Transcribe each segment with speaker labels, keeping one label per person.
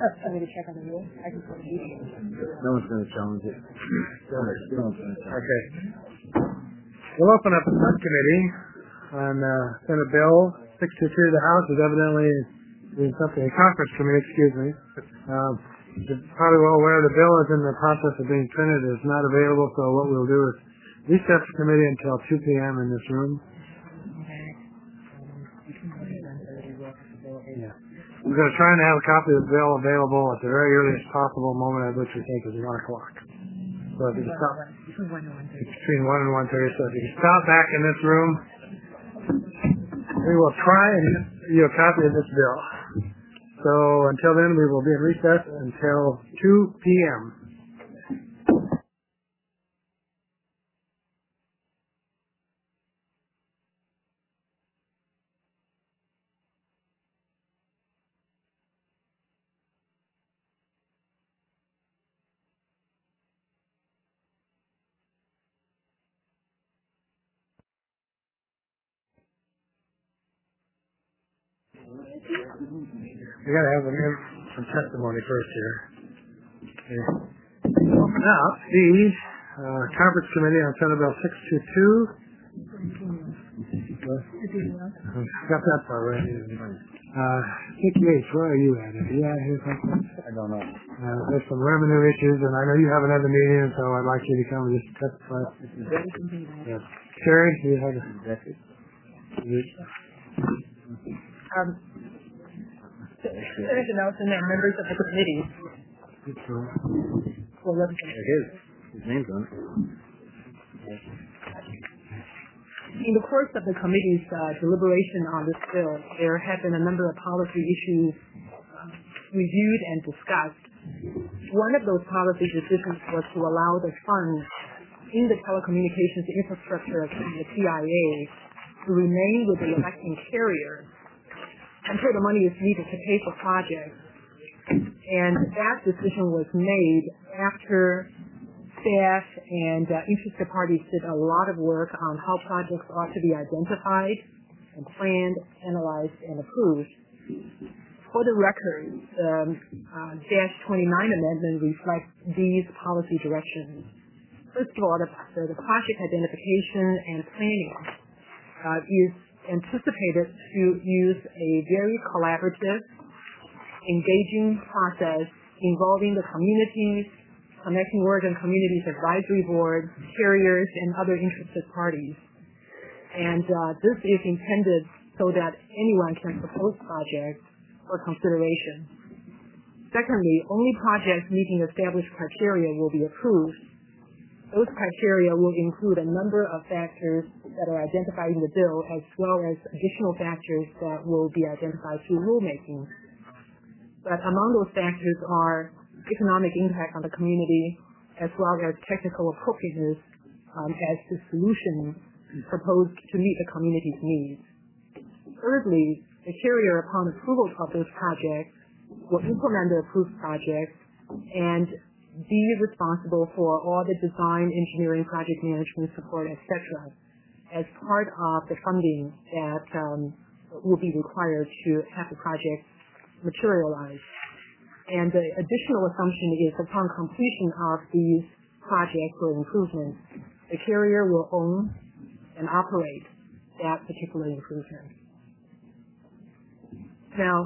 Speaker 1: Want me to check on the rule? I can put it in.
Speaker 2: No one's going to challenge it.
Speaker 3: Okay. We'll open up the subcommittee on Senate Bill 623 of the House is evidently doing something. A conference committee, excuse me. You're probably well aware the bill is in the process of being printed. It's not available, so what we'll do is recess the committee until 2 p.m. in this room. Yeah. We're going to try and have a copy of the bill available at the very earliest possible moment at which we think is 1 o'clock. So if you can stop, it's between 1 and 1:30. So if you can stop back in this room, we will try and get you a copy of this bill. So until then, we will be in recess until 2 p.m. We got to have some testimony first here. Okay. Open up the conference committee on Senate Bill 622. Got that far right. Dick Yates, where are you at? Are you out here someplace?
Speaker 2: I don't know.
Speaker 3: There's some revenue issues, and I know you have another meeting, so I'd like you to come and just testify. Yeah. Sherry, do you have a
Speaker 1: Senator Nelson and members of the committee. Well,
Speaker 2: his name's on it.
Speaker 1: In the course of the committee's deliberation on this bill, there have been a number of policy issues reviewed and discussed. One of those policy decisions was to allow the funds in the telecommunications infrastructure of the TIA to remain with the electing carrier until the money is needed to pay for projects. And that decision was made after staff and interested parties did a lot of work on how projects ought to be identified and planned, analyzed, and approved. For the record, the Dash 29 amendment reflects these policy directions. First of all, the project identification and planning is anticipated to use a very collaborative, engaging process involving the communities, Connecting Oregon Communities Advisory Board, carriers, and other interested parties. And this is intended so that anyone can propose projects for consideration. Secondly, only projects meeting established criteria will be approved. Those criteria will include a number of factors that are identified in the bill, as well as additional factors that will be identified through rulemaking. But among those factors are economic impact on the community, as well as technical appropriateness as the solution proposed to meet the community's needs. Thirdly, the carrier, upon approval of those projects, will implement the approved projects and be responsible for all the design, engineering, project management support, etc., as part of the funding that will be required to have the project materialize. And the additional assumption is upon completion of these projects or improvements, the carrier will own and operate that particular improvement. Now,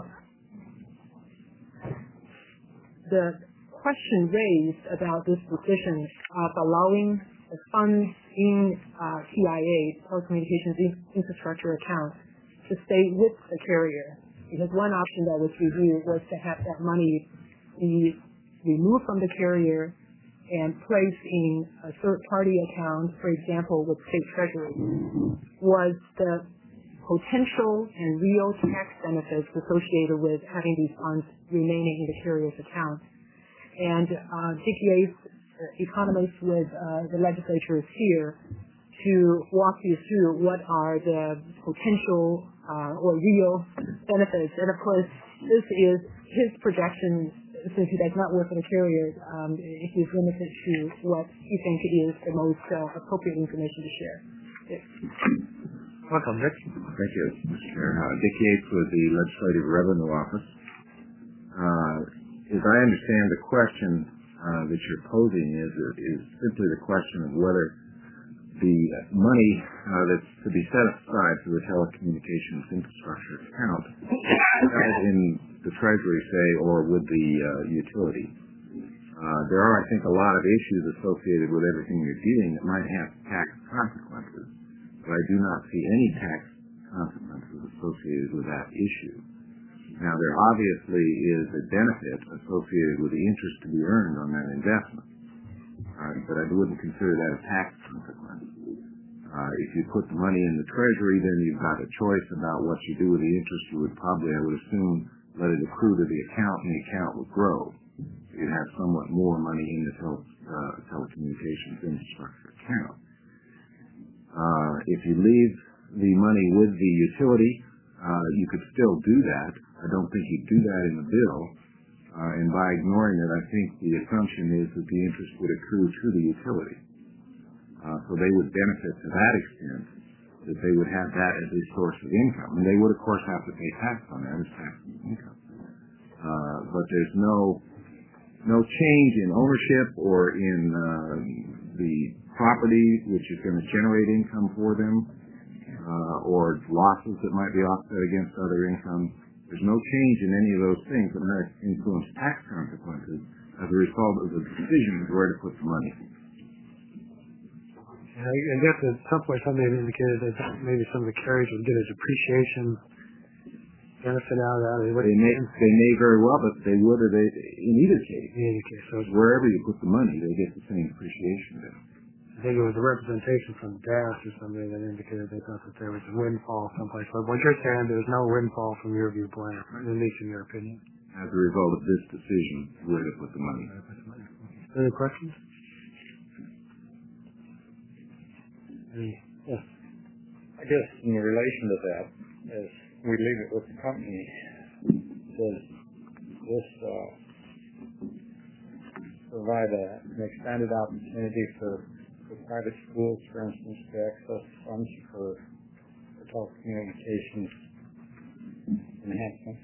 Speaker 1: the question raised about this decision of allowing the funds in TIA, telecommunications infrastructure account, to stay with the carrier. Because one option that was reviewed was to have that money be removed from the carrier and placed in a third-party account, for example, with state treasury. Was the potential and real tax benefits associated with having these funds remaining in the carrier's account? And Dick Yates, economist with the legislature, is here to walk you through what are the potential or real benefits. And of course, this is his projection, since he does not work for the carrier. He's limited to what he thinks is the most appropriate information to share.
Speaker 3: Welcome, Dick.
Speaker 4: Thank you, Mr. Chair. Dick Yates with the Legislative Revenue Office. I understand the question that you're posing is simply the question of whether the money that's to be set aside for the telecommunications infrastructure account in the Treasury, say, or with the utility. There are, I think, a lot of issues associated with everything you're doing that might have tax consequences, but I do not see any tax consequences associated with that issue. Now, there obviously is a benefit associated with the interest to be earned on that investment, but I wouldn't consider that a tax consequence. If you put the money in the Treasury, then you've got a choice about what you do with the interest. You would probably, I would assume, let it accrue to the account, and the account would grow. You'd have somewhat more money in the telecommunications infrastructure account. If you leave the money with the utility, you could still do that. I don't think you'd do that in the bill. And by ignoring it, I think the assumption is that the interest would accrue to the utility. So they would benefit to that extent, that they would have that as a source of income. And they would, of course, have to pay tax on that as taxable income. But there's no change in ownership or in the property which is going to generate income for them, or losses that might be offset against other income. There's no change in any of those things that might influence tax consequences as a result of the decision of where to put the money.
Speaker 3: I guess at some point somebody indicated that maybe some of the carriers would get a depreciation benefit out of that.
Speaker 4: They may very well, but they would in either case.
Speaker 3: In either case. So
Speaker 4: wherever you put the money, they get the same depreciation benefit.
Speaker 3: I think it was a representation from DAS or somebody that indicated they thought that there was a windfall someplace. But what you're saying, there's no windfall from your viewpoint, at least in your opinion.
Speaker 4: As a result of this decision, where to put the money.
Speaker 3: Any questions? Yes.
Speaker 5: I guess in relation to that, as we leave it with the company, does this provide an expanded opportunity for private schools, for instance, to access funds for telecommunications enhancements?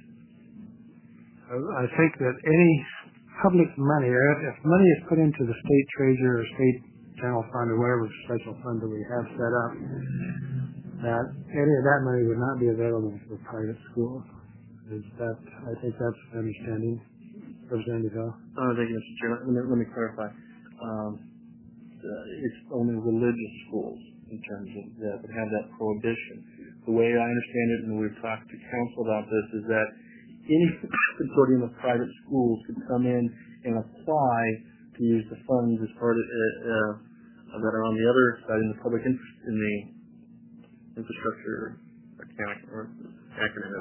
Speaker 3: I think that any public money, or if money is put into the state treasury or state general fund or whatever special fund that we have set up, that any of that money would not be available for private schools. I think that's the understanding. Representative Hill?
Speaker 6: Thank you, Mr. Chairman. Let me clarify. It's only religious schools in terms of that would have that prohibition. The way I understand it, and we've talked to council about this, is that any consortium of private schools could come in and apply to use the funds as part of that are on the other side in the public interest in the infrastructure account or acronym.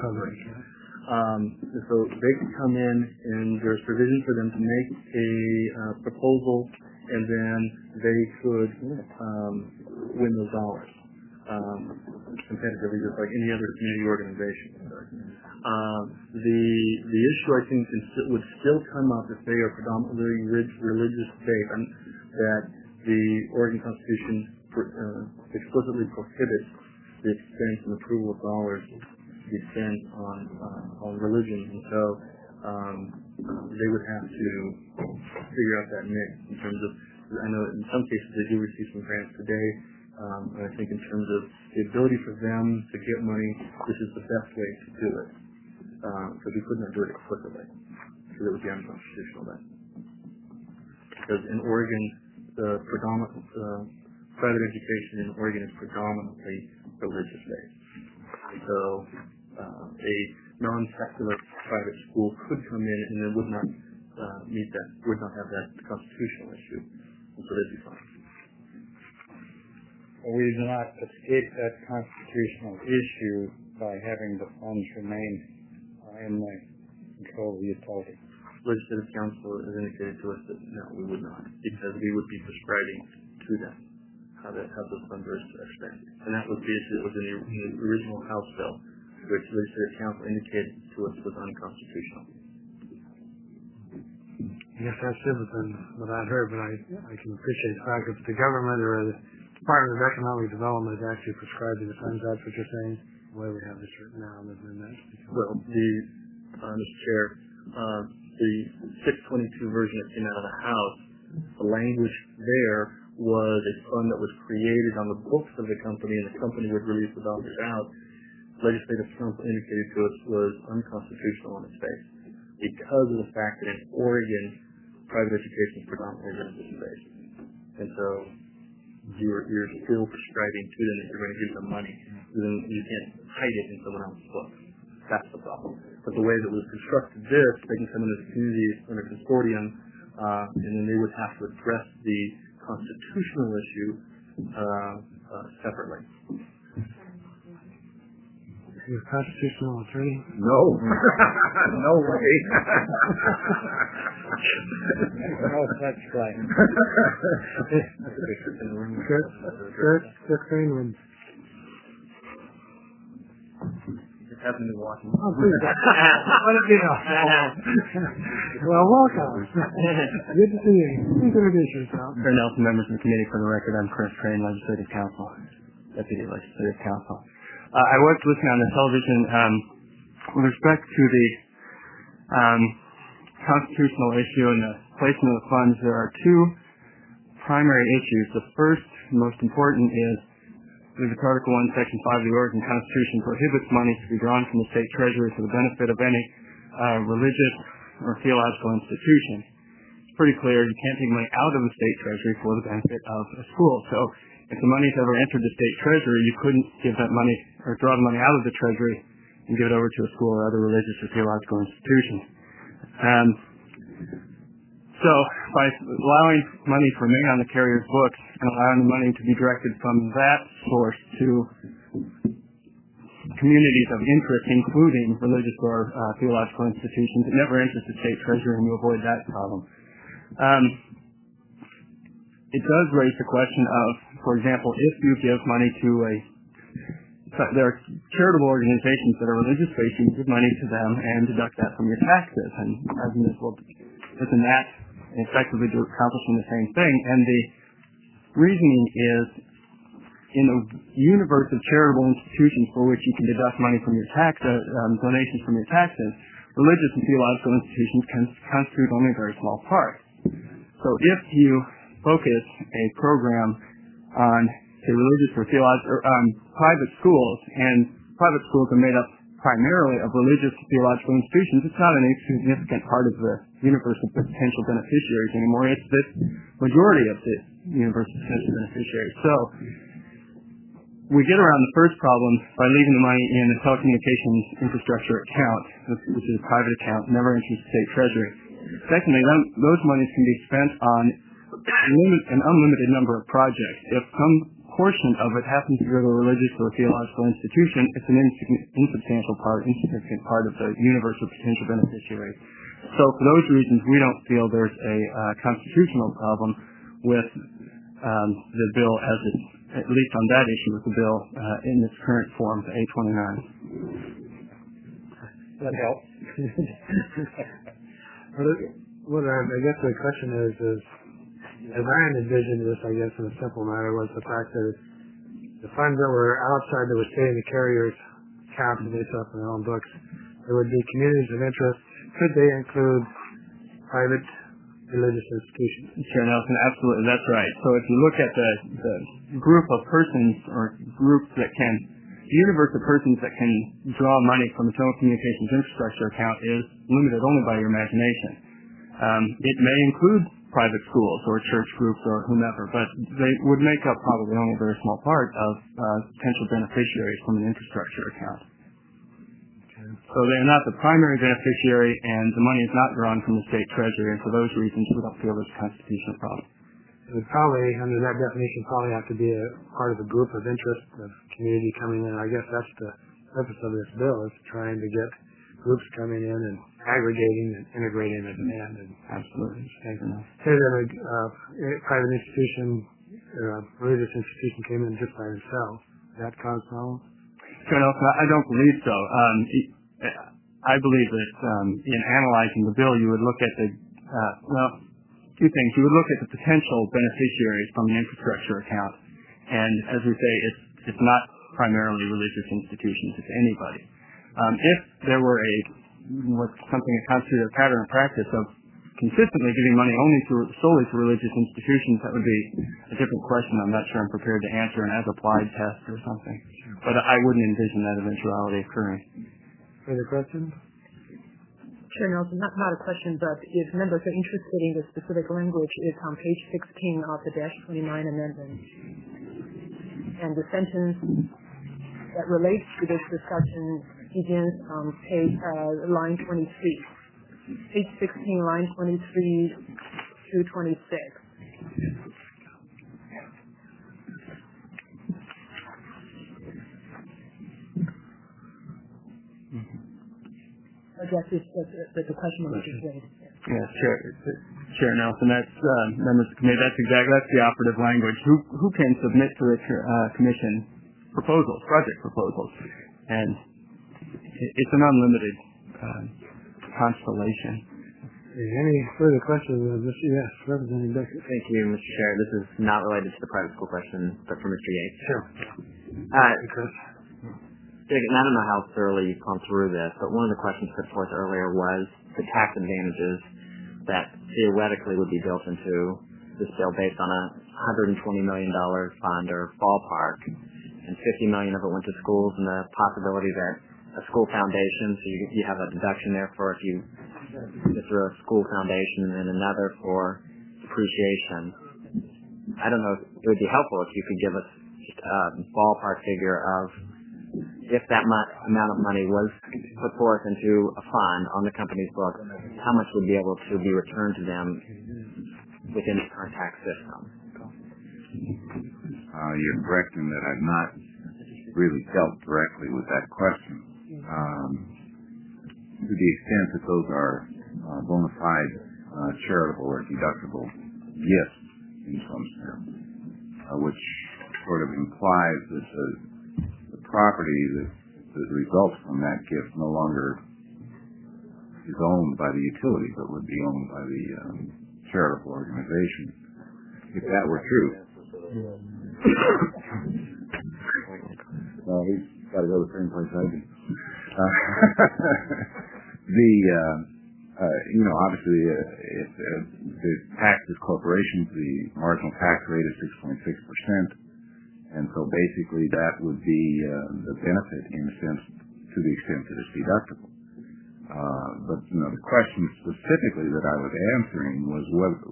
Speaker 6: So they could come in and there's provision for them to make a proposal, and then they could win those dollars competitively, just like any other community organization. The issue, I think, would still come up if they are predominantly religious faith, and that the Oregon Constitution explicitly prohibits the expense and approval of dollars to be spent on religion, and so they would have to figure out that mix in terms of. I know in some cases they do receive some grants today. And I think in terms of the ability for them to get money, this is the best way to do it. So we could not do it explicitly, because it would be unconstitutional then. Because in Oregon, the private education in Oregon is predominantly religious based. So a non-secular private school could come in and it would not meet that, would not have that constitutional issue, and so they'd be fine.
Speaker 5: We do not escape that constitutional issue by having the funds remain in the control of the utility.
Speaker 6: Legislative Council has indicated to us that no, we would not, because we would be prescribing to them how those funds are spent. And that was the issue that was in the original House bill, which Legislative Council indicated to us was unconstitutional.
Speaker 3: Yes, that's different than what I heard, but I can appreciate the fact that the government or the Department of Economic Development is actually prescribing the funds. That's what you're saying? The way we have this written now, isn't that?
Speaker 6: Well, Mr. Chair, the 622 version that came out of the House, the language there was a fund that was created on the books of the company, and the company would release the dollars out. Legislative council indicated to us was unconstitutional on its face because of the fact that in Oregon, private education is predominantly religious-based. And so you're still prescribing to them that you're going to give them money. Then you can't hide it in someone else's book. That's the problem. But the way that we've constructed this, they can come into the community under consortium, and then they would have to address the constitutional issue separately.
Speaker 3: Your constitutional attorney?
Speaker 4: No. No way.
Speaker 5: Oh, that's right.
Speaker 3: Chris Greenwood.
Speaker 6: Just happened to be watching.
Speaker 3: Oh, please. Let it be known. Well, welcome. Good to see you. Please introduce yourself.
Speaker 7: Fair Nelson, members of the committee. For the record, I'm Chris Crane, Legislative Counsel, Deputy Legislative Counsel. I was listening on the television with respect to the constitutional issue and the placement of the funds. There are two primary issues. The first, most important, is Article 1, Section 5 of the Oregon Constitution prohibits money to be drawn from the state treasury for the benefit of any religious or theological institution. It's pretty clear you can't take money out of the state treasury for the benefit of a school. So if the money's ever entered the state treasury, you couldn't give that money or draw the money out of the treasury and give it over to a school or other religious or theological institution. So by allowing money to remain on the carrier's books and allowing the money to be directed from that source to communities of interest, including religious or theological institutions, it never enters the state treasury, and you avoid that problem. It does raise the question of, for example, if you give money to there are charitable organizations that are religious-based, you give money to them and deduct that from your taxes. And argument is, well, isn't that effectively accomplishing the same thing? And the reasoning is, in a universe of charitable institutions for which you can deduct money from your donations from your taxes, religious and theological institutions can constitute only a very small part. So if you focus a program on, say, religious or theological, private schools, and private schools are made up primarily of religious theological institutions, it's not an insignificant part of the universe of potential beneficiaries anymore. It's the majority of the universe of potential beneficiaries. So we get around the first problem by leaving the money in the telecommunications infrastructure account, which is a private account, never enters the state treasury. Secondly, those monies can be spent on an unlimited number of projects. If some portion of it happens to go to a religious or theological institution, it's an insignificant part of the universe of potential beneficiaries. So for those reasons, we don't feel there's a constitutional problem with the bill as it's, at least on that issue with the bill in its current form, A29.
Speaker 5: That helps.
Speaker 3: What I guess the question is as I envisioned this, I guess, in a simple manner, was the fact that the funds that were outside that would stay in the carrier's account and they set up in their own books, there would be communities of interest. Could they include private religious institutions?
Speaker 7: Sure, Nelson, absolutely, that's right. So if you look at the group of persons or groups that can, the universe of persons that can draw money from the telecommunications infrastructure account is limited only by your imagination. It may include private schools or church groups or whomever, but they would make up probably only a very small part of potential beneficiaries from an infrastructure account. Okay. So they're not the primary beneficiary, and the money is not drawn from the state treasury, and for those reasons we don't feel there's a constitutional problem.
Speaker 3: It would probably, under that definition, probably have to be a part of a group of interest of community coming in. I guess that's the purpose of this bill, is trying to get groups coming in and aggregating and integrating the demand. And
Speaker 7: absolutely.
Speaker 3: Say that a private institution or a religious institution came in just by themselves. Would that cause problems?
Speaker 7: Sure, Nelson, I don't believe so. I believe that in analyzing the bill, you would look at two things. You would look at the potential beneficiaries from an infrastructure account. And as we say, it's not primarily religious institutions, it's anybody. If there were a what's something that constitutes a pattern of practice of consistently giving money solely to religious institutions, that would be a different question. I'm not sure I'm prepared to answer an as-applied test or something. But I wouldn't envision that eventuality occurring.
Speaker 3: Further questions?
Speaker 1: Sure, Nelson, not a question, but if members are interested in the specific language, it's on page 16 of the -29 amendment. And the sentence that relates to this discussion begins on line 23. Page 16, line 23 through 26. I guess that's the question that was just raised.
Speaker 7: Yes, Chair Nelson, that's members of the committee. That's the operative language. Who can submit to the commission project proposals, and it's an unlimited constellation.
Speaker 3: Any further questions? Yes, Representative Becker.
Speaker 2: Thank you, Mr. Chair. This is not related to the private school question, but for Mr. Yates.
Speaker 3: Sure.
Speaker 2: I don't know how thoroughly you've gone through this, but one of the questions put forth earlier was the tax advantages that theoretically would be built into this bill based on a $120 million fund or ballpark, and $50 million of it went to schools, and the possibility that a school foundation, so you have a deduction there for if you get through a school foundation, and another for depreciation. I don't know, it would be helpful if you could give us just a ballpark figure of if that amount of money was put forth into a fund on the company's book, how much would be able to be returned to them within the current tax system?
Speaker 4: You're correct in that I've not really dealt directly with that question. To the extent that those are bona fide charitable or deductible gifts in some sense, which sort of implies that the property that results from that gift no longer is owned by the utility, but would be owned by the charitable organization. If that were true, well, he's got to go to the same place I do. Obviously, if the taxes corporations, the marginal tax rate is 6.6%. And so basically that would be the benefit in a sense to the extent that it's deductible. But the question specifically that I was answering was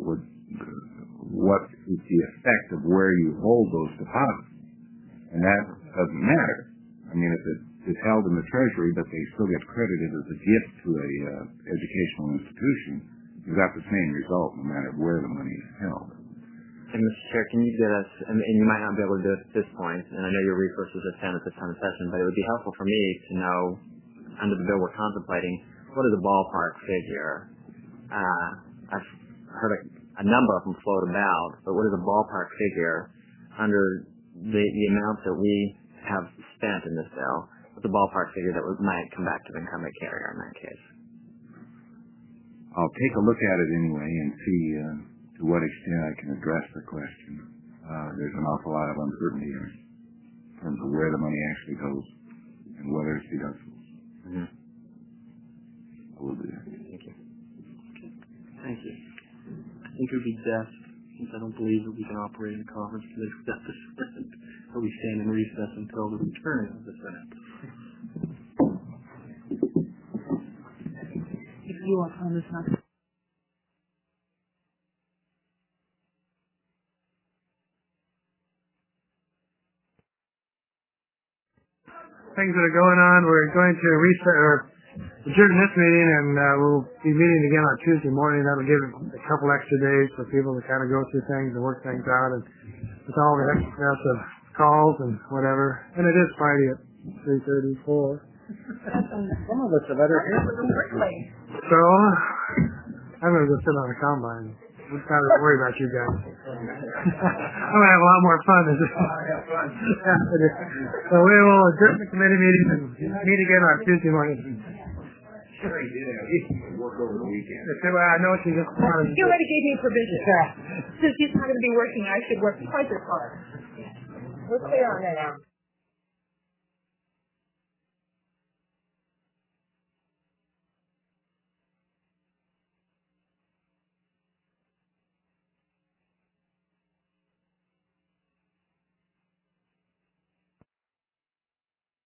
Speaker 4: what is the effect of where you hold those deposits? And that doesn't matter. I mean, if it's held in the Treasury but they still get credited as a gift to a educational institution, you've got the same result no matter where the money is held.
Speaker 2: And Mr. Chair, can you get us, and you might not be able to do it at this point, and I know your resources are thin at this time of session, but it would be helpful for me to know, under the bill we're contemplating, what is a ballpark figure? I've heard a number of them float about, but what is a ballpark figure under the amount that we have spent in this bill? What's a ballpark figure that might come back to the incumbent carrier in that case?
Speaker 4: I'll take a look at it anyway and see to what extent I can address the question. There's an awful lot of uncertainty here in terms of where the money actually goes and whether it's deductible.
Speaker 2: Mm-hmm.
Speaker 4: I will do that.
Speaker 2: Thank you.
Speaker 6: Thank you. I think it would be best, since I don't believe that we can operate in a conference committee without the Senate, that we stand in recess until the return of the Senate.
Speaker 1: If you are on this matter.
Speaker 3: Things that are going on, we're going to adjourn this meeting, and we'll be meeting again on Tuesday morning. That'll give a couple extra days for people to kind of go through things and work things out, and with all the extra of calls and whatever. And it is Friday at 3:34.
Speaker 2: Some of us have better.
Speaker 3: So I'm going to go sit on a combine. I'm kind of worried about you guys. I'm going to have a lot more fun. So we will adjourn the committee meeting and meet again on Tuesday morning.
Speaker 4: Sure he did. He worked over the weekend.
Speaker 3: I know she just wanted.
Speaker 1: He already gave me permission. Since he's not going to be working, I should work twice as hard. We're clear on that now.